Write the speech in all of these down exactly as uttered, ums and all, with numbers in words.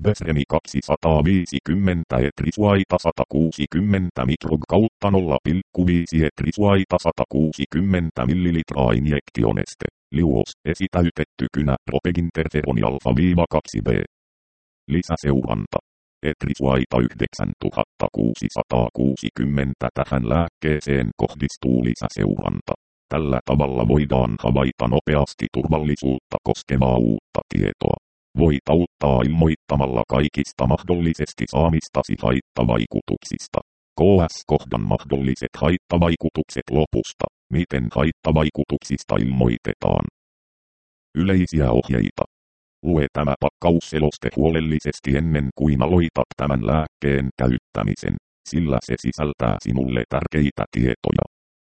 Besremi kaksisataaviisikymmentä etrisuaita sata kuusikymmentä mikrog kautta nolla pilkku viisi etrisuaita sata kuusikymmentä millilitraa injektioneste. Liuos esitäytetty kynä propeginterferoni alfa kaksi b. Lisäseuranta. Etrisuaita yhdeksäntuhattakuusisataakuusikymmentä tähän lääkkeeseen kohdistuu lisäseuranta. Tällä tavalla voidaan havaita nopeasti turvallisuutta koskevaa uutta tietoa. Voit auttaa ilmoittamalla kaikista mahdollisesti saamistasi haittavaikutuksista. K S-kohdan mahdolliset haittavaikutukset lopusta. Miten haittavaikutuksista ilmoitetaan? Yleisiä ohjeita. Lue tämä pakkausseloste huolellisesti ennen kuin aloitat tämän lääkkeen käyttämisen, sillä se sisältää sinulle tärkeitä tietoja.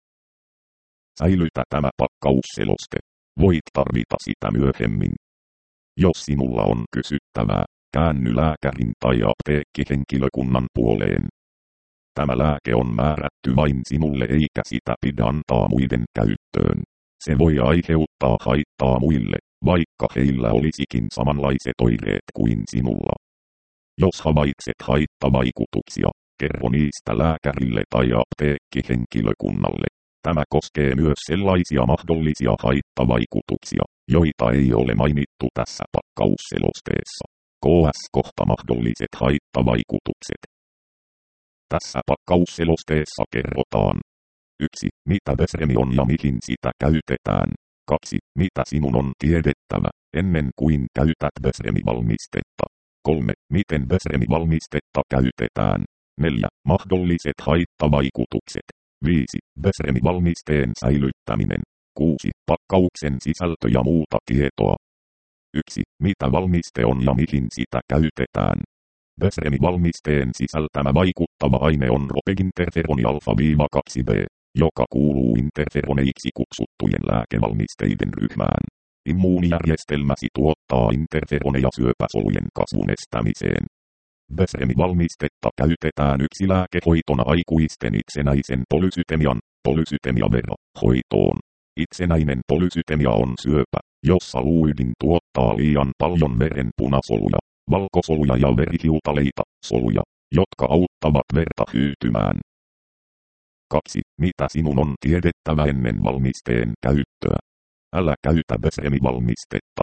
Säilytä tämä pakkausseloste. Voit tarvita sitä myöhemmin. Jos sinulla on kysyttävää, käänny lääkärin tai apteekkihenkilökunnan puoleen. Tämä lääke on määrätty vain sinulle eikä sitä pidä antaa muiden käyttöön. Se voi aiheuttaa haittaa muille, vaikka heillä olisikin samanlaiset oireet kuin sinulla. Jos havaitset haittavaikutuksia, kerro niistä lääkärille tai apteekkihenkilökunnalle. Tämä koskee myös sellaisia mahdollisia haittavaikutuksia, joita ei ole mainittu tässä pakkausselosteessa. K S-kohta mahdolliset haittavaikutukset. Tässä pakkausselosteessa kerrotaan. yksi. Mitä Besremi on ja mihin sitä käytetään. kaksi. Mitä sinun on tiedettävä, ennen kuin käytät Besremi-valmistetta. kolme. Miten Besremi-valmistetta käytetään. neljä. Mahdolliset haittavaikutukset. viisi. Besremi-valmisteen säilyttäminen. kuusi. Pakkauksen sisältö ja muuta tietoa. yksi. Mitä valmiste on ja mihin sitä käytetään. Besremi-valmisteen sisältämä vaikuttava aine on propeginterferoni alfa kaksi b, joka kuuluu interferoneiksi kutsuttujen lääkevalmisteiden ryhmään. Immuunijärjestelmäsi tuottaa interferoneja syöpäsolujen kasvun estämiseen. Besremi-valmistetta käytetään yksilääkehoitona aikuisten itsenäisen polysytemian, polysytemia-vera, hoitoon. Itsenäinen polysytemia on syöpä, jossa luuydin tuottaa liian paljon veren punasoluja, valkosoluja ja verihiutaleita, soluja, jotka auttavat verta hyytymään. kaksi. Mitä sinun on tiedettävä ennen valmisteen käyttöä? Älä käytä Besremi-valmistetta.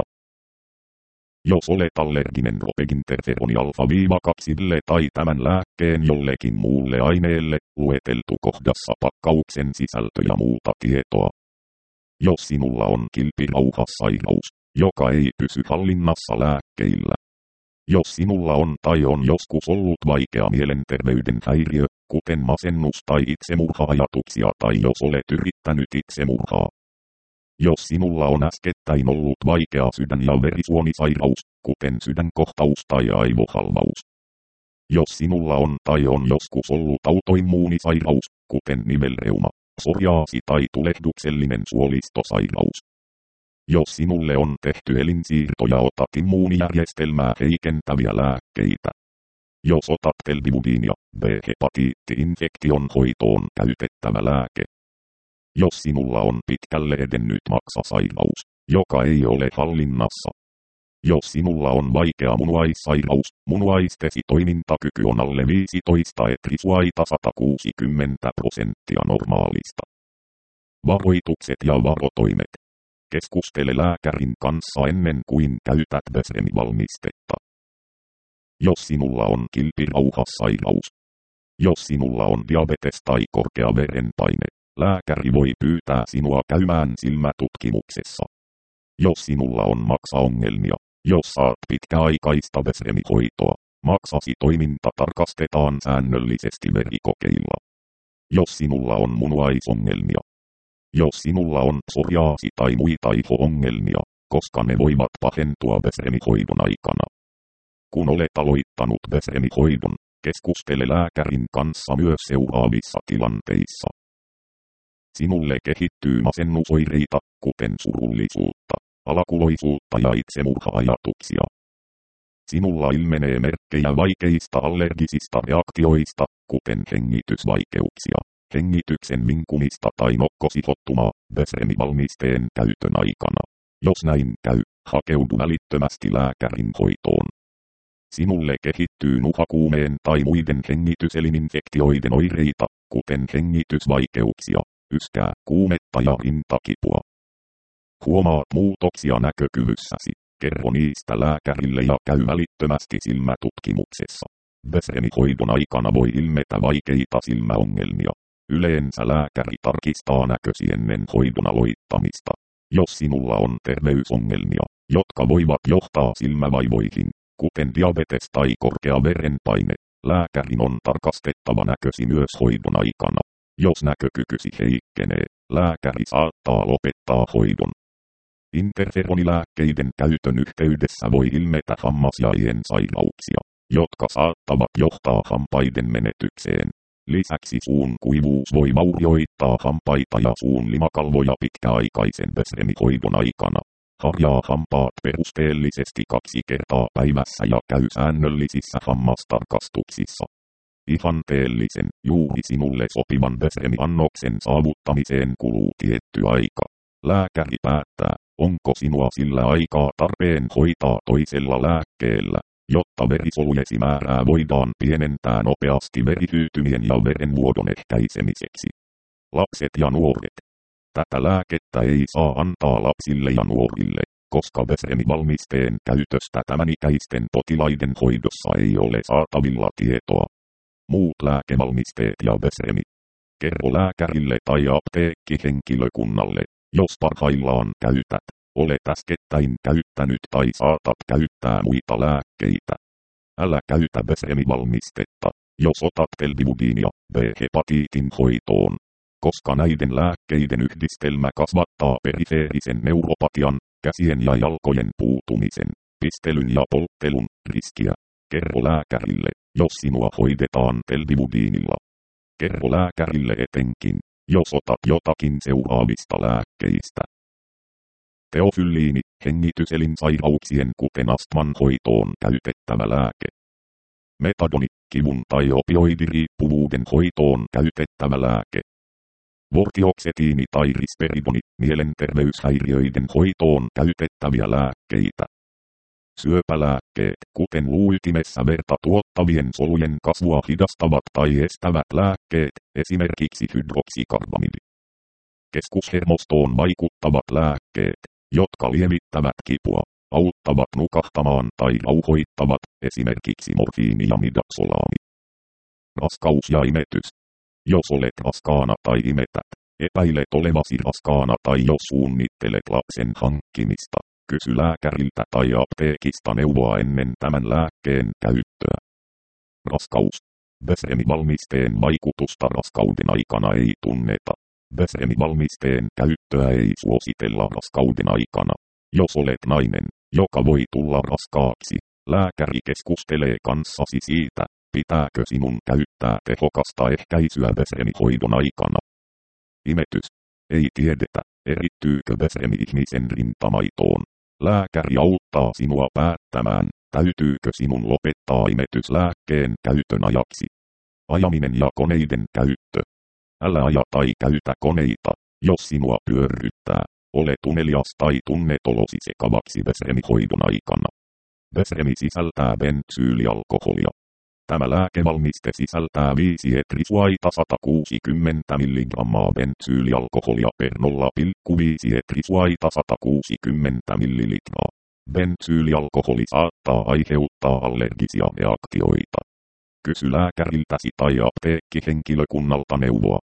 Jos olet allerginen propeginterferoni alfa kaksi b tai tämän lääkkeen jollekin muulle aineelle, lueteltu kohdassa pakkauksen sisältö ja muuta tietoa. Jos sinulla on kilpirauhassairaus, joka ei pysy hallinnassa lääkkeillä. Jos sinulla on tai on joskus ollut vaikea mielenterveyden häiriö, kuten masennus tai itsemurha-ajatuksia tai jos olet yrittänyt itsemurhaa. Jos sinulla on äskettäin ollut vaikea sydän- ja verisuonisairaus, kuten sydänkohtaus tai aivohalvaus. Jos sinulla on tai on joskus ollut autoimmuunisairaus, kuten nivelreuma, psoriaasi tai tulehduksellinen suolistosairaus. Jos sinulle on tehty elinsiirto ja otat immuunijärjestelmää heikentäviä lääkkeitä. Jos otat telviudin ja B-hepatiitti-infektion hoitoon käytettävä lääke. Jos sinulla on pitkälle edennyt maksasairaus, joka ei ole hallinnassa. Jos sinulla on vaikea munuaissairaus, munuaistesi toimintakyky on alle viisitoista etrisuaita sata kuusikymmentä prosenttia normaalista. Varoitukset ja varotoimet. Keskustele lääkärin kanssa ennen kuin käytät Besremi-valmistetta. Jos sinulla on kilpirauhassairaus. Jos sinulla on diabetes tai korkea verenpaine, lääkäri voi pyytää sinua käymään silmätutkimuksessa. Jos sinulla on maksaongelmia, jos saat pitkäaikaista Besremi-hoitoa, maksasi toiminta tarkastetaan säännöllisesti verikokeilla. Jos sinulla on munuaisongelmia. Jos sinulla on psoriaasi tai muita iho-ongelmia, koska ne voivat pahentua Besremi-hoidon aikana. Kun olet aloittanut Besremi-hoidon, keskustele lääkärin kanssa myös seuraavissa tilanteissa. Sinulle kehittyy masennusoireita, kuten surullisuutta, alakuloisuutta ja itsemurha-ajatuksia. Sinulla ilmenee merkkejä vaikeista allergisista reaktioista, kuten hengitysvaikeuksia, hengityksen vinkumista tai nokkosihottumaa, Besremi-valmisteen käytön aikana. Jos näin käy, hakeudu välittömästi lääkärin hoitoon. Sinulle kehittyy nuhakuumeen tai muiden hengityselinfektioiden oireita, kuten hengitysvaikeuksia, yskää, kuumetta ja rintakipua. Huomaat muutoksia näkökyvyssäsi. Kerro niistä lääkärille ja käy välittömästi silmätutkimuksessa. Besremi-hoidon aikana voi ilmetä vaikeita silmäongelmia. Yleensä lääkäri tarkistaa näkösi ennen hoidon aloittamista. Jos sinulla on terveysongelmia, jotka voivat johtaa silmävaivoihin, kuten diabetes tai korkea verenpaine, lääkärin on tarkastettava näkösi myös hoidon aikana. Jos näkökykysi heikkenee, lääkäri saattaa lopettaa hoidon. Interferonilääkkeiden käytön yhteydessä voi ilmetä hammasjaien sairauksia, jotka saattavat johtaa hampaiden menetykseen. Lisäksi suun kuivuus voi vaurioittaa hampaita ja suun limakalvoja pitkäaikaisen Besremi-hoidon aikana. Harjaa hampaat perusteellisesti kaksi kertaa päivässä ja käy säännöllisissä hammastarkastuksissa. Ihanteellisen, juuri sinulle sopivan Besremi-annoksen saavuttamiseen kuluu tietty aika. Lääkäri päättää, onko sinua sillä aikaa tarpeen hoitaa toisella lääkkeellä, jotta verisolujesi määrää voidaan pienentää nopeasti verihyytymien ja verenvuodon ehkäisemiseksi. Lapset ja nuoret. Tätä lääkettä ei saa antaa lapsille ja nuorille, koska Besremi-valmisteen käytöstä tämän ikäisten potilaiden hoidossa ei ole saatavilla tietoa. Muut lääkevalmisteet ja Besremi. Kerro lääkärille tai apteekkihenkilökunnalle, jos parhaillaan käytät, olet äskettäin käyttänyt tai saatat käyttää muita lääkkeitä. Älä käytä Besremi-valmistetta, jos otat telvibudinia B-hepatiitin hoitoon, koska näiden lääkkeiden yhdistelmä kasvattaa perifeerisen neuropatian, käsien ja jalkojen puutumisen, pistelyn ja polttelun riskiä. Kerro lääkärille, jos sinua hoidetaan telvibudiinilla. Kerro lääkärille etenkin, jos otat jotakin seuraavista lääkkeistä. Teofylliini, hengityselinsairauksien kuten astman hoitoon käytettävä lääke. Metadoni, kivun tai opioidiriippuvuuden hoitoon käytettävä lääke. Vortioksetiini tai risperidoni, mielenterveyshäiriöiden hoitoon käytettäviä lääkkeitä. Syöpälääkkeet, kuten luuytimessä verta tuottavien solujen kasvua hidastavat tai estävät lääkkeet, esimerkiksi hydroksikarbamidi. Keskushermostoon vaikuttavat lääkkeet, jotka lievittävät kipua, auttavat nukahtamaan tai rauhoittavat, esimerkiksi morfiini ja midaksolaami. Raskaus ja imetys. Jos olet raskaana tai imetät, epäilet olevasi raskaana tai jos suunnittelet lapsen hankkimista, kysy lääkäriltä tai apteekista neuvoa ennen tämän lääkkeen käyttöä. Raskaus. Besremi-valmisteen vaikutusta raskauden aikana ei tunneta. Besremi-valmisteen käyttöä ei suositella raskauden aikana. Jos olet nainen, joka voi tulla raskaaksi, lääkäri keskustelee kanssasi siitä, pitääkö sinun käyttää tehokasta ehkäisyä Besremi-hoidon aikana. Imetys. Ei tiedetä, erittyykö Besremi ihmisen rintamaitoon. Lääkäri auttaa sinua päättämään, täytyykö sinun lopettaa imetyslääkkeen käytön ajaksi. Ajaminen ja koneiden käyttö. Älä aja tai käytä koneita, jos sinua pyörryttää. Ole unelias tai tunnet olosi sekavaksi Besremi-hoidon aikana. Besremi sisältää bensyylialkoholia. Tämä lääkevalmiste sisältää viisi etrisuaita sata kuusikymmentä milligrammaa bensyylialkoholia per nolla pilkku viisi etrisuaita sata kuusikymmentä millilitraa. Bensyylialkoholi saattaa aiheuttaa allergisia reaktioita. Kysy lääkäriltäsi tai apteekkihenkilökunnalta neuvoa.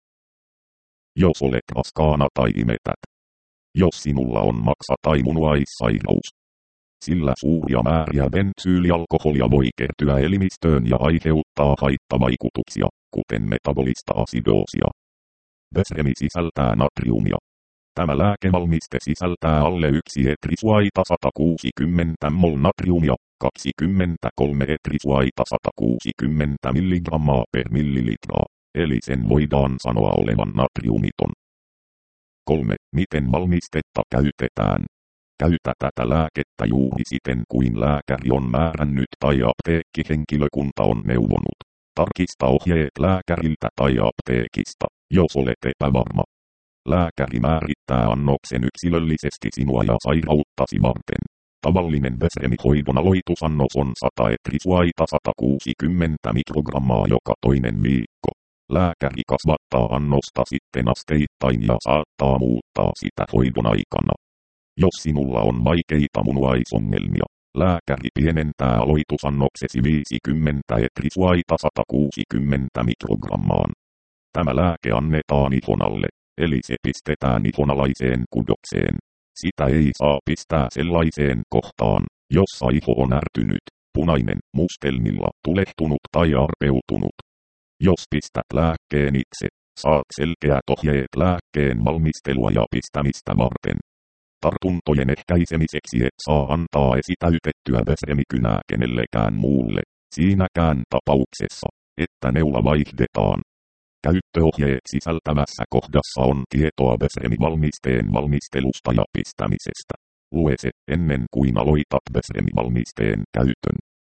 Jos olet raskaana tai imetät. Jos sinulla on maksa- tai munuaissairaus. Sillä suuria määriä bensyylialkoholia voi kertyä elimistöön ja aiheuttaa haittavaikutuksia, kuten metabolista asidoosia. Besremi sisältää natriumia. Tämä lääkevalmiste sisältää alle yksi etrisuaita sata kuusikymmentä mol natriumia, kaksikymmentäkolme etrisuaita sata kuusikymmentä milligrammaa per millilitraa, eli sen voidaan sanoa olevan natriumiton. kolme. Miten valmistetta käytetään? Käytä tätä lääkettä juuri siten kuin lääkäri on määrännyt tai apteekkihenkilökunta on neuvonut. Tarkista ohjeet lääkäriltä tai apteekista, jos olet epävarma. Lääkäri määrittää annoksen yksilöllisesti sinua ja sairauttasi varten. Tavallinen Besremi-hoidon aloitusannos on sata etrisuaita sata kuusikymmentä mikrogrammaa joka toinen viikko. Lääkäri kasvattaa annosta sitten asteittain ja saattaa muuttaa sitä hoidon aikana. Jos sinulla on vaikeita munuaisongelmia, lääkäri pienentää aloitusannoksesi viisikymmentä etrisuaita sata kuusikymmentä mikrogrammaan. Tämä lääke annetaan ihonalle, eli se pistetään ihonalaiseen kudokseen. Sitä ei saa pistää sellaiseen kohtaan, jossa iho on ärtynyt, punainen, mustelmilla, tulehtunut tai arpeutunut. Jos pistät lääkkeen itse, saat selkeät ohjeet lääkkeen valmistelua ja pistämistä varten. Tartuntojen ehkäisemiseksi et saa antaa esitäytettyä Besremikynää kenellekään muulle, siinäkään tapauksessa, että neula vaihdetaan. Käyttöohjeet sisältävässä kohdassa on tietoa Besremi-valmisteen valmistelusta ja pistämisestä. Lue se ennen kuin aloitat Besremi-valmisteen käytön.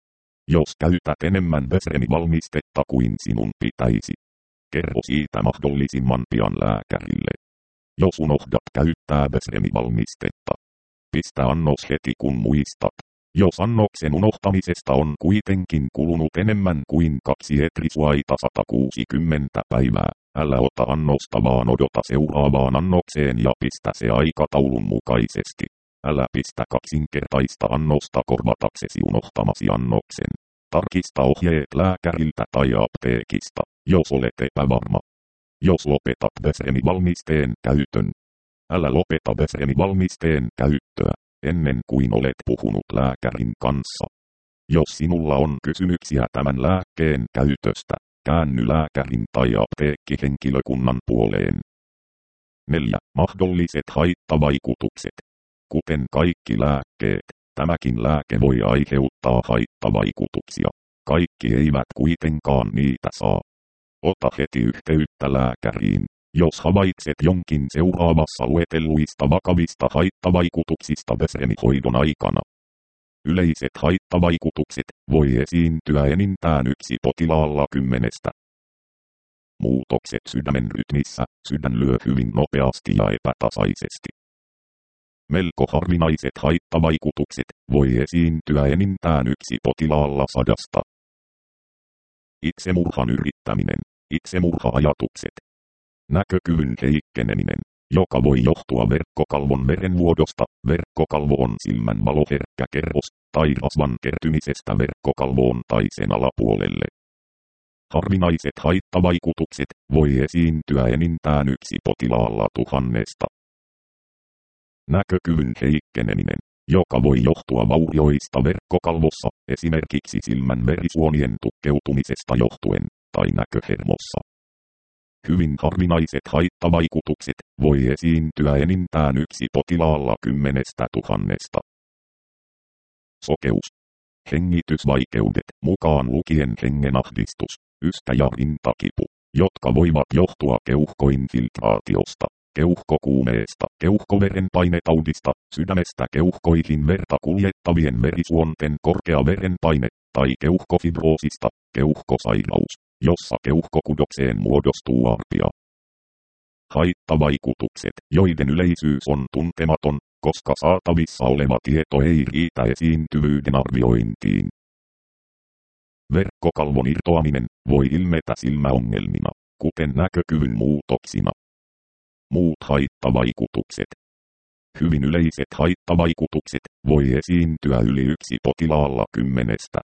Jos käytät enemmän Besremi-valmistetta kuin sinun pitäisi, kerro siitä mahdollisimman pian lääkärille. Jos unohdat käyttää Besremi-valmistetta, pistä annos heti kun muistat. Jos annoksen unohtamisesta on kuitenkin kulunut enemmän kuin kaksi etrisuaita sata kuusikymmentä päivää, älä ota annosta vaan odota seuraavaan annokseen ja pistä se aikataulun mukaisesti. Älä pistä kaksinkertaista annosta korvataksesi unohtamasi annoksen. Tarkista ohjeet lääkäriltä tai apteekista, jos olet epävarma. Jos lopetat Besremi-valmisteen käytön, älä lopeta Besremi-valmisteen käyttöä ennen kuin olet puhunut lääkärin kanssa. Jos sinulla on kysymyksiä tämän lääkkeen käytöstä, käänny lääkärin tai apteekkihenkilökunnan puoleen. neljä. Mahdolliset haittavaikutukset. Kuten kaikki lääkkeet, tämäkin lääke voi aiheuttaa haittavaikutuksia. Kaikki eivät kuitenkaan niitä saa. Ota heti yhteyttä lääkäriin, jos havaitset jonkin seuraavassa luetelluista vakavista haittavaikutuksista Besremi-hoidon aikana. Yleiset haittavaikutukset voi esiintyä enintään yksi potilaalla kymmenestä. Muutokset sydämen rytmissä, sydän lyö hyvin nopeasti ja epätasaisesti. Melko harvinaiset haittavaikutukset voi esiintyä enintään yksi potilaalla sadasta. Itsemurhan yrittäminen, itsemurha-ajatukset. Näkökyvyn heikkeneminen, joka voi johtua verkkokalvon verenvuodosta. Verkkokalvo on silmän valoherkkä kerros, tai rasvan kertymisestä verkkokalvoon tai sen alapuolelle. Harvinaiset haittavaikutukset voi esiintyä enintään yksi potilaalla tuhannesta. Näkökyvyn heikkeneminen, joka voi johtua vaurioista verkkokalvossa, esimerkiksi silmän verisuonien tukkeutumisesta johtuen, tai näköhermossa. Hyvin harvinaiset haittavaikutukset voi esiintyä enintään yksi potilaalla kymmenestä tuhannesta. Sokeus. Hengitysvaikeudet, mukaan lukien hengenahdistus, yskä ja rintakipu, jotka voivat johtua keuhkoinfiltraatiosta, keuhkokuumeesta, keuhkoverenpainetaudista, sydämestä keuhkoihin verta kuljettavien verisuonten korkea verenpaine, tai keuhkofibroosista, keuhkosairaus, jossa keuhkokudokseen muodostuu arpia. Haittavaikutukset, joiden yleisyys on tuntematon, koska saatavissa oleva tieto ei riitä esiintyvyyden arviointiin. Verkkokalvon irtoaminen voi ilmetä silmäongelmina, kuten näkökyvyn muutoksina. Muut haittavaikutukset. Hyvin yleiset haittavaikutukset voi esiintyä yli yksi potilaalla kymmenestä.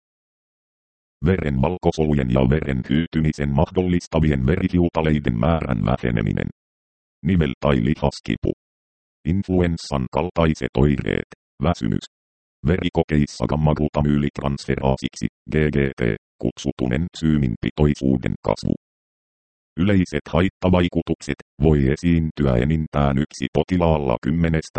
Veren valkosolujen ja veren hyytymisen mahdollistavien verihiutaleiden määrän väheneminen. Nivel- tai lihaskipu. Influenssan kaltaiset oireet, väsymys. Verikokeissa gamma-glutamyylitransferaasiksi, G G T, kutsutun entsyymin pitoisuuden kasvu. Yleiset haittavaikutukset voi esiintyä enintään yksi potilaalla kymmenestä.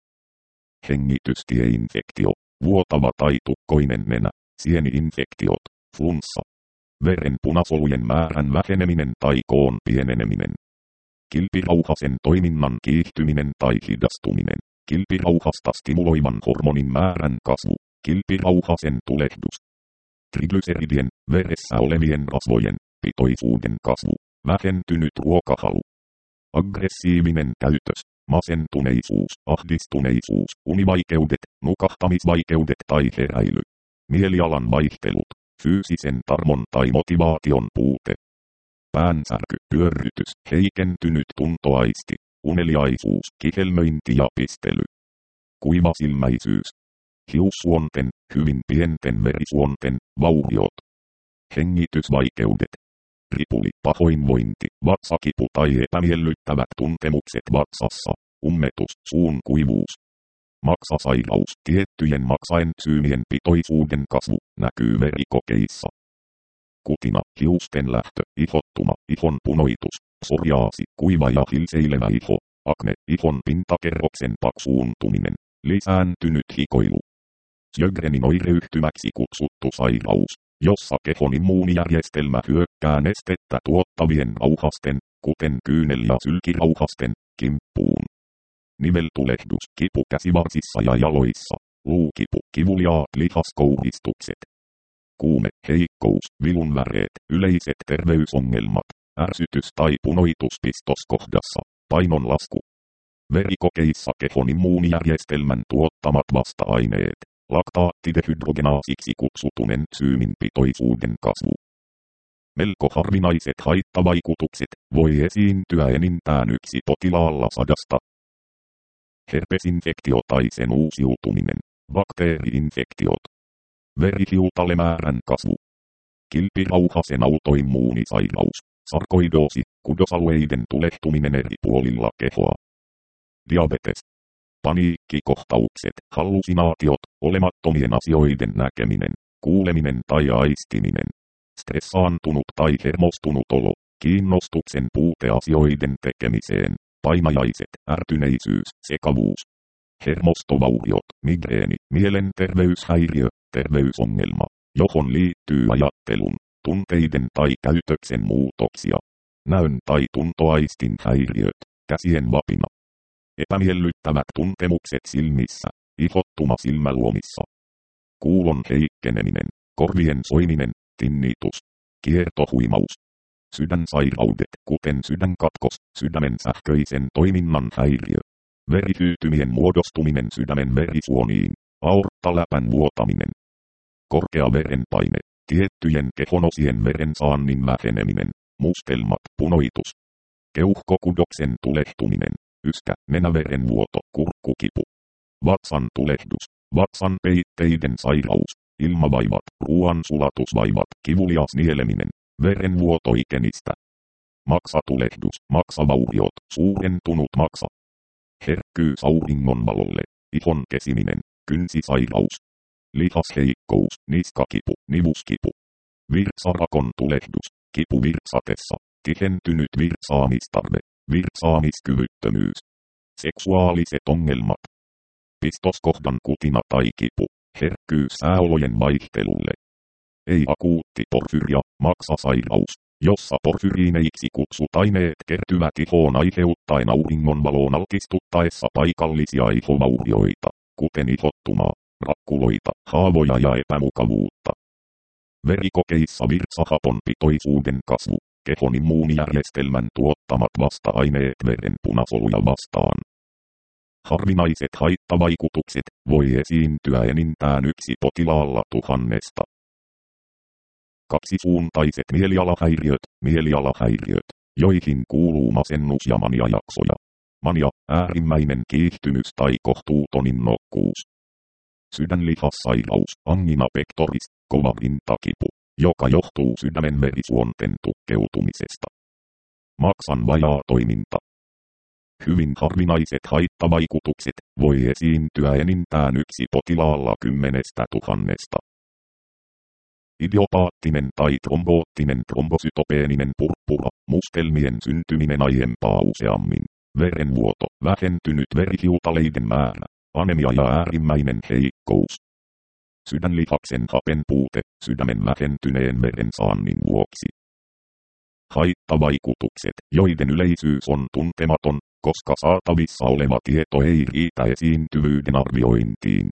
Hengitystieinfektio, vuotava tai tukkoinen nenä, sieni-infektiot, flunssa. Veren punasolujen määrän väheneminen tai koon pieneneminen. Kilpirauhasen toiminnan kiihtyminen tai hidastuminen. Kilpirauhasta stimuloivan hormonin määrän kasvu. Kilpirauhasen tulehdus. Triglyceridien, veressä olevien rasvojen, pitoisuuden kasvu. Vähentynyt ruokahalu. Aggressiivinen käytös. masentuneisuus, ahdistuneisuus, univaikeudet, nukahtamisvaikeudet tai heräily. Mielialan vaihtelut, fyysisen tarmon tai motivaation puute. Päänsärky, pyörrytys, heikentynyt tuntoaisti, uneliaisuus, kihelmöinti ja pistely. Kuivasilmäisyys. Hiussuonten, hyvin pienten verisuonten, vauriot. Hengitysvaikeudet. Ripuli, pahoinvointi, vatsakipu tai epämiellyttävät tuntemukset vatsassa, ummetus, suun kuivuus. Maksasairaus, tiettyjen maksaentsyymien pitoisuuden kasvu, näkyy verikokeissa. Kutina, hiusten lähtö, ihottuma, ihon punoitus, psoriaasi, kuiva ja hilseilevä iho, akne, ihon pintakerroksen paksuuntuminen, lisääntynyt hikoilu. Sjögrenin oireyhtymäksi kutsuttu sairaus, jossa kehon immuunijärjestelmä hyökkää nestettä tuottavien rauhasten, kuten kyynel- ja sylkirauhasten, kimppuun. Niveltulehdus, kipu käsivarsissa ja jaloissa, luukipu, kivuliaat lihaskouristukset. Kuume, heikkous, vilunväreet, yleiset terveysongelmat, ärsytys tai punoitus pistoskohdassa, painonlasku. Verikokeissa kehon immuunijärjestelmän tuottamat vasta-aineet, laktaattidehydrogenaasiksi kutsutun entsyymin pitoisuuden kasvu. Melko harvinaiset haittavaikutukset voi esiintyä enintään yksi potilaalla sadasta. Herpesinfektio tai sen uusiutuminen, bakteeriinfektiot. Verihiutalemäärän kasvu. Kilpirauhasen autoimmuunisairaus, sarkoidoosi, kudosalueiden tulehtuminen eri puolilla kehoa. Diabetes. Paniikkikohtaukset, hallusinaatiot, olemattomien asioiden näkeminen, kuuleminen tai aistiminen. Stressaantunut tai hermostunut olo, kiinnostuksen puute asioiden tekemiseen, painajaiset, ärtyneisyys, sekavuus. Hermostovauriot, migreeni, mielenterveyshäiriö, terveysongelma, johon liittyy ajattelun, tunteiden tai käytöksen muutoksia. Näön tai tuntoaistin häiriöt, käsien vapina. Epämiellyttävät tuntemukset silmissä, ihottuma silmäluomissa. Kuulon heikkeneminen, korvien soiminen, tinnitus, kiertohuimaus. Sydänsairaudet, kuten sydänkatkos, sydämen sähköisen toiminnan häiriö. Verihyytymien muodostuminen sydämen verisuoniin, aorttaläpän vuotaminen. Korkea verenpaine, tiettyjen kehonosien verensaannin väheneminen, mustelmat, punoitus. Keuhkokudoksen tulehtuminen, yskä, nenäverenvuoto, kurkkukipu. Vatsan tulehdus, vatsan peitteiden sairaus, ilmavaivat, ruoansulatusvaivat, kivulias nieleminen, verenvuoto ikenistä. Maksatulehdus, maksavauriot, suurentunut maksa. Herkkyys auringonvalolle, ihon kesiminen, kynsisairaus. Lihasheikkous, niskakipu, nivuskipu. Virtsarakon tulehdus, kipu virtsatessa, tihentynyt virtsaamistarve, virtsaamiskyvyttömyys. Seksuaaliset ongelmat. Pistoskohdan kutina tai kipu, herkkyys sääolojen vaihtelulle. Ei akuutti porfyria, maksasairaus, jossa porfyriineiksi kutsut aineet kertyvät ihoon aiheuttaen auringonvaloon altistuttaessa paikallisia ihovaurioita, kuten ihottumaa, rakkuloita, haavoja ja epämukavuutta. Verikokeissa virtsahapon pitoisuuden kasvu, kehon immuunijärjestelmän tuottamat vasta-aineet veren punasoluja vastaan. Harvinaiset haittavaikutukset voi esiintyä enintään yksi potilaalla tuhannesta. Kaksisuuntaiset mielialahäiriöt, mielialahäiriöt, joihin kuuluu masennus ja maniajaksoja. Mania, äärimmäinen kiihtymys tai kohtuuton innokkuus. Sydänlihassairaus, angina pectoris, kova rintakipu, joka johtuu sydämen verisuonten tukkeutumisesta. Maksan vajaa toiminta. Hyvin harvinaiset haittavaikutukset voi esiintyä enintään yksi potilaalla kymmenestä tuhannesta. Idiopaattinen tai tromboottinen trombosytopeeninen purppura, mustelmien syntyminen aiempaa useammin, verenvuoto, vähentynyt verihiutaleiden määrä, anemia ja äärimmäinen heikkous. Sydänlihaksen hapen puute, sydämen vähentyneen verensaannin vuoksi. Haittavaikutukset, joiden yleisyys on tuntematon, koska saatavissa oleva tieto ei riitä esiintyvyyden arviointiin.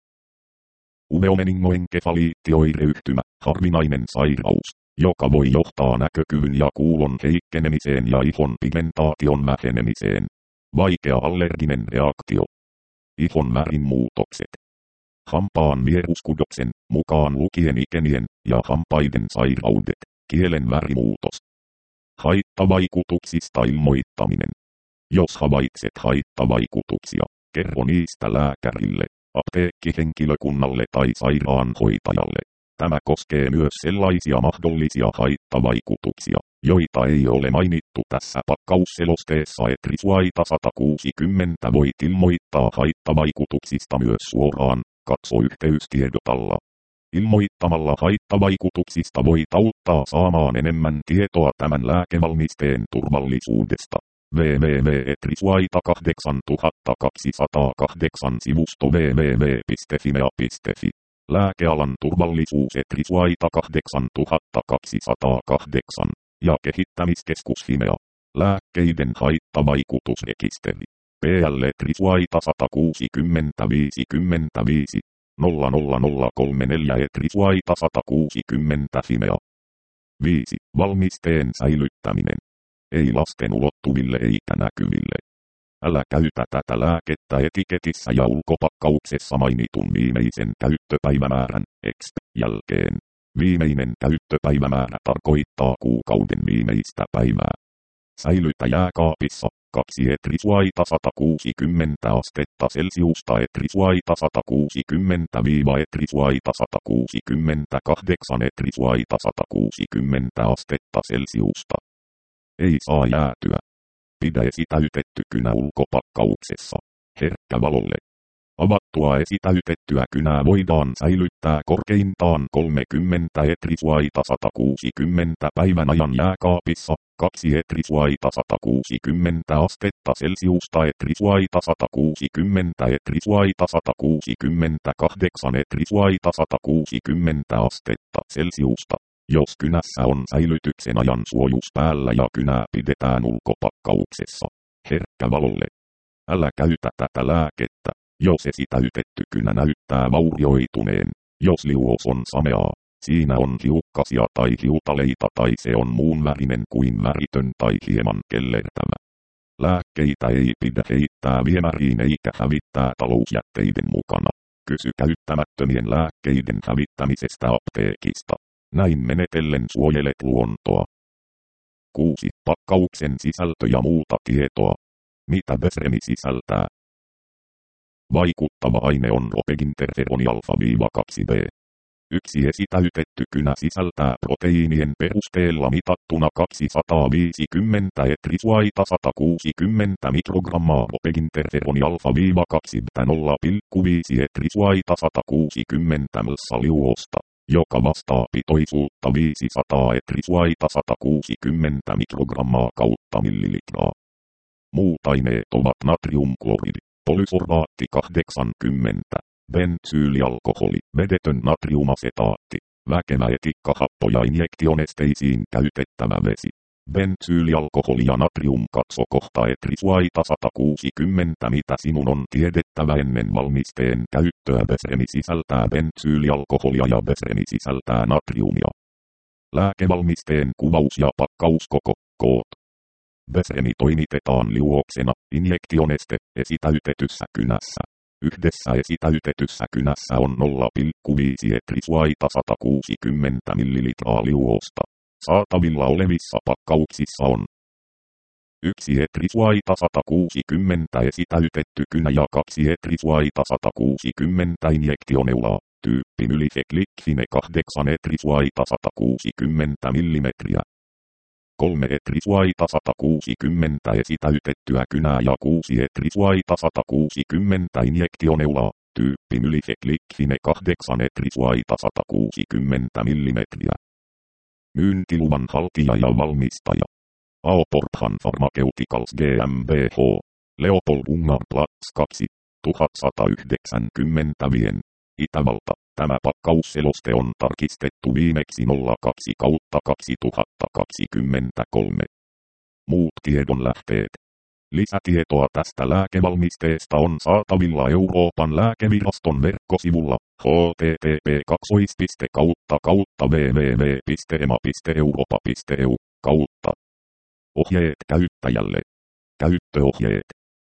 Uveomeningoenkefaliittioireyhtymä, harvinainen sairaus, joka voi johtaa näkökyvyn ja kuulon heikkenemiseen ja ihon pigmentaation vähenemiseen. Vaikea allerginen reaktio. Ihon värinmuutokset. Hampaan vieruskudoksen, mukaan lukien ikenien ja hampaiden sairaudet, kielen värimuutos. Haittavaikutuksista ilmoittaminen. Jos havaitset haittavaikutuksia, kerro niistä lääkärille, apteekkihenkilökunnalle tai sairaanhoitajalle. Tämä koskee myös sellaisia mahdollisia haittavaikutuksia, joita ei ole mainittu tässä pakkausselosteessa. Etrisuaita sata kuusikymmentä voit ilmoittaa haittavaikutuksista myös suoraan, katso yhteystiedotalla. Ilmoittamalla haittavaikutuksista voit auttaa saamaan enemmän tietoa tämän lääkevalmisteen turvallisuudesta. double-u double-u double-u piste etrisuaita kahdeksantuhattakaksisataakahdeksan sivusto double-u double-u double-u piste fimea piste fi. Lääkealan turvallisuus Etrisuaita kahdeksantuhattakaksisataakahdeksan ja kehittämiskeskus Fimea. Lääkkeiden haittavaikutusrekisteri. P L Etrisuaita sata kuusikymmentä viisikymmentäviisi nolla nolla nolla kolme neljä Etrisuaita sata kuusikymmentä Fimea. viisi. Valmisteen säilyttäminen. Ei lasten ulottuville eikä näkyville. Älä käytä tätä lääkettä etiketissä ja ulkopakkauksessa mainitun viimeisen käyttöpäivämäärän X jälkeen. Viimeinen käyttöpäivämäärä tarkoittaa kuukauden viimeistä päivää. Säilytä jääkaapissa kaksi Etrisuaita sata kuusikymmentä astetta Celsiusta Etrisuaita sata kuusikymmentä Etrisuaita sata kuusikymmentäkahdeksan Etrisuaita sata kuusikymmentä astetta Celsiusta. Ei saa jäätyä. Pidä esitäytetty kynä ulkopakkauksessa. Herkkä valolle. Avattua esitäytettyä kynää voidaan säilyttää korkeintaan kolmekymmentä Etrisuaita sata kuusikymmentä päivän ajan jääkaapissa, kaksi Etrisuaita sata kuusikymmentä astetta Celsiusta Etrisuaita sata kuusikymmentä Etrisuaita sata kuusikymmentäkahdeksan Etrisuaita sata kuusikymmentä astetta Celsiusta. Jos kynässä on säilytyksen ajan suojus päällä ja kynää pidetään ulkopakkauksessa. Herkkä valolle. Älä käytä tätä lääkettä, jos esitäytetty kynä näyttää vaurioituneen. Jos liuos on sameaa, siinä on hiukkasia tai hiutaleita tai se on muun värinen kuin väritön tai hieman kellertävä. Lääkkeitä ei pidä heittää viemäriin eikä hävittää talousjätteiden mukana. Kysy käyttämättömien lääkkeiden hävittämisestä apteekista. Näin menetellen suojelet luontoa. kuusi. Pakkauksen sisältö ja muuta tietoa. Mitä Befremi sisältää? Vaikuttava aine on ropeginterferoni alfa kaksi b. Yksi esitäytetty kynä sisältää proteiinien perusteella mitattuna kaksisataaviisikymmentä Etrisuaita sata kuusikymmentä mikrogrammaa ropeginterferoni alfa kaksi b nolla pilkku viisi Etrisuaita sata kuusikymmentä ml liuosta, joka vastaa pitoisuutta viisisataa Etrisuaita sata kuusikymmentä mikrogrammaa kautta millilitraa. Muut aineet ovat natriumkloridi, polysorbaatti kahdeksankymmentä, bensyylialkoholi, vedetön natriumasetaatti, väkevä etikkahappo ja injektionesteisiin käytettävä vesi. Bensyylialkoholi ja natrium katso kohta Etrisuaita sata kuusikymmentä. Mitä sinun on tiedettävä ennen valmisteen käyttöä? Befremi sisältää bensyylialkoholia ja Befremi sisältää natriumia. Lääkevalmisteen kuvaus ja pakkauskoko, koot. Befremi toimitetaan liuoksena, injektioneste, esitäytetyssä kynässä. Yhdessä esitäytetyssä kynässä on nolla pilkku viisi Etrisuaita sata kuusikymmentä millilitraa liuosta. Saatavilla olevissa pakkauksissa on yksi Etrisuaita sata kuusikymmentä esitäytetty kynä ja kaksi Etrisuaita sata kuusikymmentä injektioneulaa, tyyppi Mylifeklikfine kahdeksan Etrisuaita sata kuusikymmentä millimetriä. kolme Etrisuaita sata kuusikymmentä esitäytettyä kynää ja kuusi Etrisuaita sata kuusikymmentä injektioneulaa, tyyppi Mylifeklikfine kahdeksan Etrisuaita sata kuusikymmentä millimetriä. Myyntiluvan haltija ja valmistaja. Aoporthan Pharmaceuticals GmbH. Leopold Ungar Platz kaksi tuhat yhdeksänkymmentä Wien. Itävalta. Tämä pakkausseloste on tarkistettu viimeksi nolla kaksi kautta kaksituhattakaksikymmentäkolme. Muut tiedonlähteet. Lisätietoa tästä lääkevalmisteesta on saatavilla Euroopan lääkeviraston verkkosivulla h t t p kautta kautta w w w piste e m a piste europa piste e u kautta. Ohjeet käyttäjälle. Käyttöohjeet.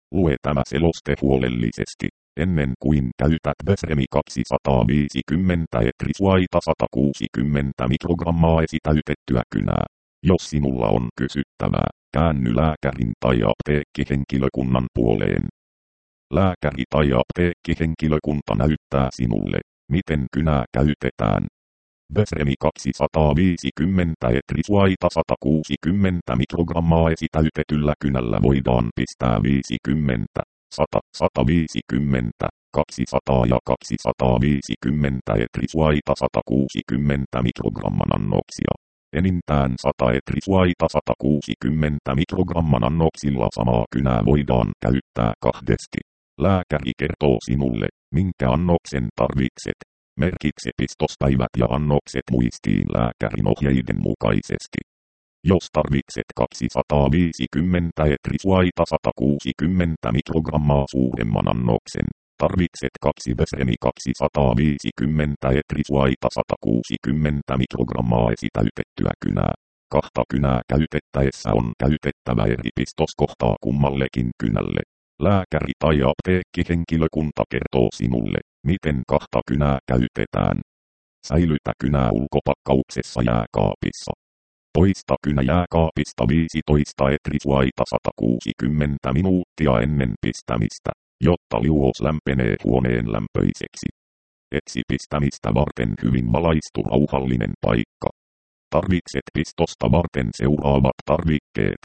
Lue tämä seloste huolellisesti, ennen kuin käytät Befremi kaksisataaviisikymmentä etrisuaita sata kuusikymmentä mikrogrammaa esitäytettyä kynää. Jos sinulla on kysyttävää, käänny lääkärin tai apteekkihenkilökunnan puoleen. Lääkäri tai apteekkihenkilökunta näyttää sinulle, miten kynää käytetään. Befremi kaksisataaviisikymmentä etrisuaita sata kuusikymmentä mikrogrammaa esitäytetyllä kynällä voidaan pistää viisikymmentä, sata, sataviisikymmentä, kaksisataa ja kaksisataaviisikymmentä etrisuaita sata kuusikymmentä mikrogramman annoksia. Enintään sata etrisuaita sata kuusikymmentä mikrogramman annoksilla samaa kynää voidaan käyttää kahdesti. Lääkäri kertoo sinulle, minkä annoksen tarvitset. Merkitse pistospäivät ja annokset muistiin lääkärin ohjeiden mukaisesti. Jos tarvitset kaksisataaviisikymmentä etrisuaita sata kuusikymmentä mikrogrammaa suuremman annoksen, tarvitset kaksi Befremi kaksisataaviisikymmentä etrisuaita sata kuusikymmentä mikrogrammaa esitäytettyä kynää. Kahta kynää käytettäessä on käytettävä eri pistoskohtaa kummallekin kynälle. Lääkäri tai apteekkihenkilökunta kertoo sinulle, miten kahta kynää käytetään. Säilytä kynää ulkopakkauksessa jääkaapissa. Poista kynä jääkaapista viisitoista etrisuaita sata kuusikymmentä minuuttia ennen pistämistä, jotta liuos lämpenee huoneen lämpöiseksi. Etsi pistämistä varten hyvin valaistu rauhallinen paikka. Tarvitset pistosta varten seuraavat tarvikkeet.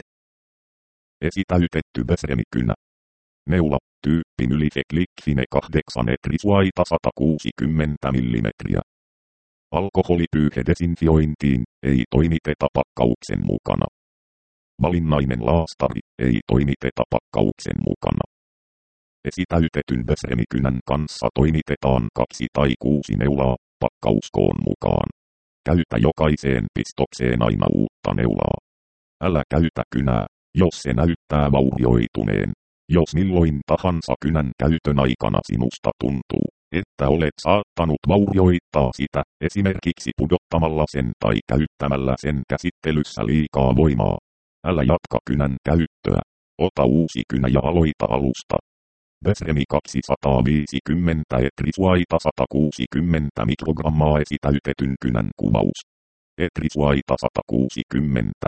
Esitäytetty Befremi-kynä. Neula, tyyppi Nylifek Liquine kahdeksan etrisuaita sata kuusikymmentä millimetriä. Alkoholipyyhe desinfiointiin, ei toimiteta pakkauksen mukana. Valinnainen laastari, ei toimiteta pakkauksen mukana. Esitäytetyn Befremi-kynän kanssa toimitetaan kaksi tai kuusi neulaa, pakkauskoon mukaan. Käytä jokaiseen pistokseen aina uutta neulaa. Älä käytä kynää, jos se näyttää vaurioituneen. Jos milloin tahansa kynän käytön aikana sinusta tuntuu, että olet saattanut vaurioittaa sitä, esimerkiksi pudottamalla sen tai käyttämällä sen käsittelyssä liikaa voimaa. Älä jatka kynän käyttöä. Ota uusi kynä ja aloita alusta. Befremi kaksisataaviisikymmentä etrisuaita sata kuusikymmentä mikrogrammaa esitäytetyn kynän kuvaus. Etrisuaita sata kuusikymmentä.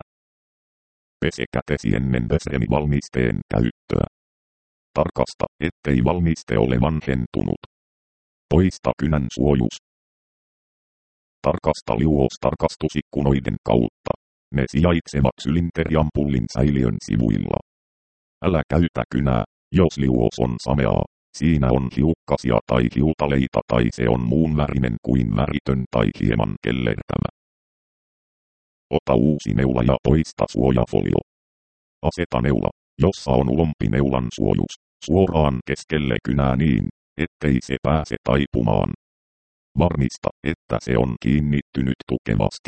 Pese kätesi ennen Befremi-valmisteen käyttöä. Tarkasta, ettei valmiste ole vanhentunut. Poista kynän suojus. Tarkasta liuostarkastusikkunoiden kautta. Ne sijaitsevat sylinteriampullin säiliön sivuilla. Älä käytä kynää, jos liuos on sameaa, siinä on hiukkasia tai hiutaleita tai se on muun värinen kuin väritön tai hieman kellertävä. Ota uusi neula ja poista suojafolio. Aseta neula, jossa on ulompi neulan suojus, suoraan keskelle kynää niin, ettei se pääse taipumaan. Varmista, että se on kiinnittynyt tukevasti.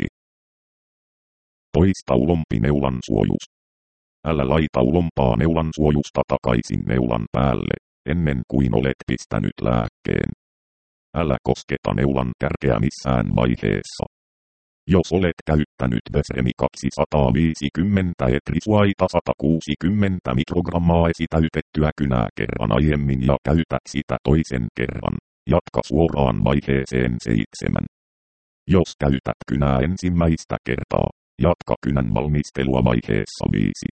Poista ulompi neulan suojus. Älä laita ulompaa neulan suojusta takaisin neulan päälle, ennen kuin olet pistänyt lääkkeen. Älä kosketa neulan kärkeä missään vaiheessa. Jos olet käyttänyt Befremi kaksisataaviisikymmentä etrisuaita sata kuusikymmentä mikrogrammaa esitäytettyä kynää kerran aiemmin ja käytät sitä toisen kerran, jatka suoraan vaiheeseen seitsemän. Jos käytät kynää ensimmäistä kertaa, jatka kynän valmistelua vaiheessa viisi.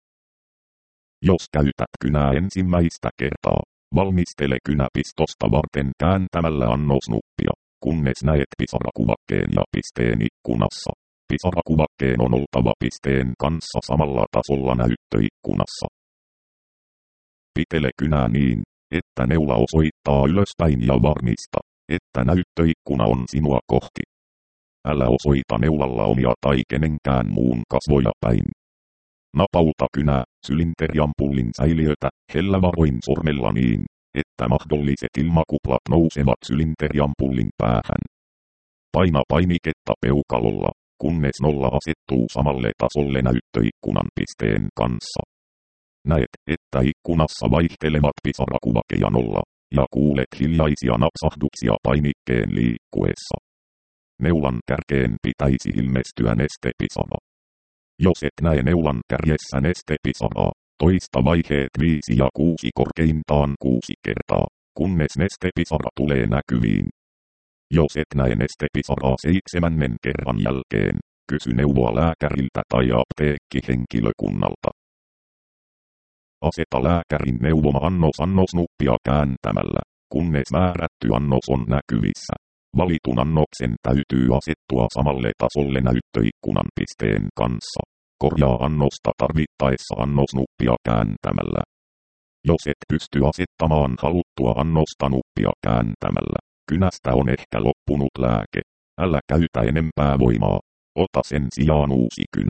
Jos käytät kynää ensimmäistä kertaa, valmistele kynäpistosta varten kääntämällä annosnuppia, kunnes näet pisarakuvakkeen ja pisteen ikkunassa. Pisarakuvakkeen on oltava pisteen kanssa samalla tasolla näyttöikkunassa. Pitele kynää niin, että neula osoittaa ylöspäin ja varmista, että näyttöikkuna on sinua kohti. Älä osoita neulalla omia tai kenenkään muun kasvoja päin. Napauta kynää, sylinteriampullin säiliötä, hellävaroin sormella niin, että mahdolliset ilmakuplat nousevat sylinteriampullin päähän. Paina painiketta peukalolla, kunnes nolla asettuu samalle tasolle näyttöikkunan pisteen kanssa. Näet, että ikkunassa vaihtelevat pisarakuvake ja nolla, ja kuulet hiljaisia napsahduksia painikkeen liikkuessa. Neulan kärkeen pitäisi ilmestyä nestepisara. Jos et näe neulan kärjessä nestepisaraa, Toista vaiheet viisi ja kuusi korkeintaan kuusi kertaa, kunnes nestepisara tulee näkyviin. Jos et näe nestepisaraa seitsemännen kerran jälkeen, kysy neuvoa lääkäriltä tai apteekkihenkilökunnalta. Aseta lääkärin neuvoma annos annosnuppia kääntämällä, kunnes määrätty annos on näkyvissä. Valitun annoksen täytyy asettua samalle tasolle näyttöikkunan pisteen kanssa. Korjaa annosta tarvittaessa annosnuppia kääntämällä. Jos et pysty asettamaan haluttua annosta nuppia kääntämällä, kynästä on ehkä loppunut lääke. Älä käytä enempää voimaa. Ota sen sijaan uusi kynä.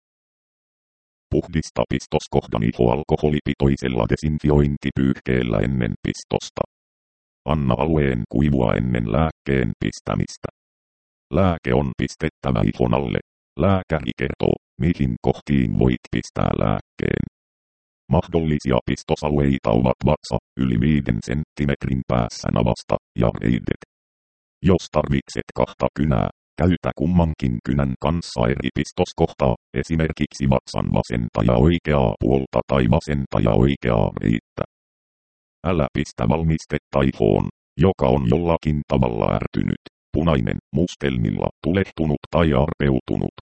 Puhdista pistoskohdan iho alkoholipitoisella desinfiointipyyhkeellä ennen pistosta. Anna alueen kuivua ennen lääkkeen pistämistä. Lääke on pistettävä ihon alle. Lääkäri kertoo, mihin kohtiin voit pistää lääkkeen. Mahdollisia pistosalueita ovat vatsa, yli viiden senttimetrin päässä navasta, ja reidet. Jos tarvitset kahta kynää, käytä kummankin kynän kanssa eri pistoskohtaa, esimerkiksi vatsan vasenta ja oikeaa puolta tai vasenta ja oikeaa reittä. Älä pistä valmistetta ihoon, joka on jollakin tavalla ärtynyt, punainen, mustelmilla, tulehtunut tai arpeutunut.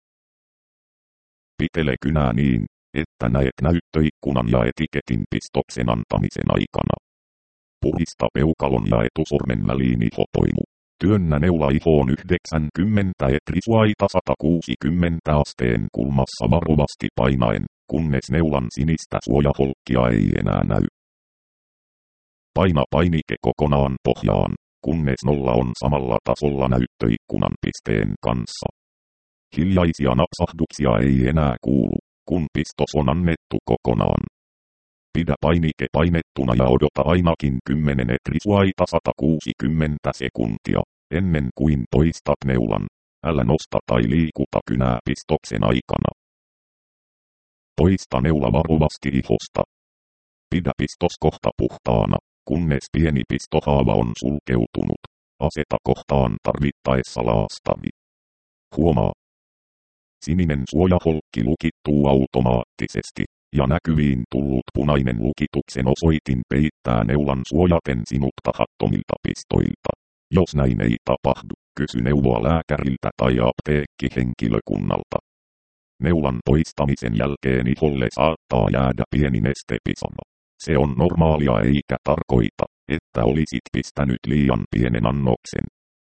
Pitele kynää niin, että näet näyttöikkunan ja etiketin pistoksen antamisen aikana. Puhdista peukalon ja etusormen väliin ihopoimu. Työnnä neula ihoon yhdeksänkymmentä etrisuaita sata kuusikymmentä asteen kulmassa varovasti painaen, kunnes neulan sinistä suojaholkkia ei enää näy. Paina painike kokonaan pohjaan, kunnes nolla on samalla tasolla näyttöikkunan pisteen kanssa. Hiljaisia napsahduksia ei enää kuulu, kun pistos on annettu kokonaan. Pidä painike painettuna ja odota ainakin kymmenen etrisuaita sata kuusikymmentä sekuntia, ennen kuin poistat neulan. Älä nosta tai liikuta kynää pistoksen aikana. Poista neula varovasti ihosta. Pidä pistoskohta puhtaana, kunnes pieni pistohaava on sulkeutunut. Aseta kohtaan tarvittaessa laastari. Huomaa. Sininen suojaholkki lukittuu automaattisesti, ja näkyviin tullut punainen lukituksen osoitin peittää neulan suojaten sinut tahattomilta pistoilta. Jos näin ei tapahdu, kysy neuvoa lääkäriltä tai apteekkihenkilökunnalta. Neulan poistamisen jälkeen iholle saattaa jäädä pieni nestepisara. Se on normaalia eikä tarkoita, että olisit pistänyt liian pienen annoksen.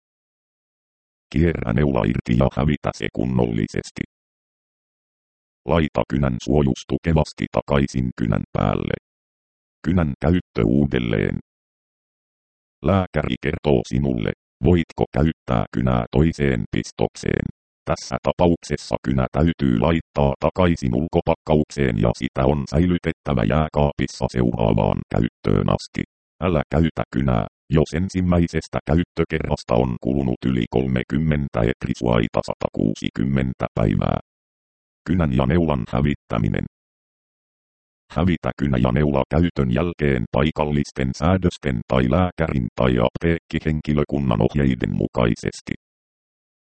Kierrä neula irti ja hävitä se kunnollisesti. Laita kynän suojus tukevasti takaisin kynän päälle. Kynän käyttö uudelleen. Lääkäri kertoo sinulle, voitko käyttää kynää toiseen pistokseen. Tässä tapauksessa kynä täytyy laittaa takaisin ulkopakkaukseen ja sitä on säilytettävä jääkaapissa seuraavaan käyttöön asti. Älä käytä kynää, jos ensimmäisestä käyttökerrasta on kulunut yli kolmekymmentä etrisuaita sata kuusikymmentä päivää. Kynän ja neulan hävittäminen. Hävitä kynä ja neula käytön jälkeen paikallisten säädösten tai lääkärin tai apteekkihenkilökunnan ohjeiden mukaisesti.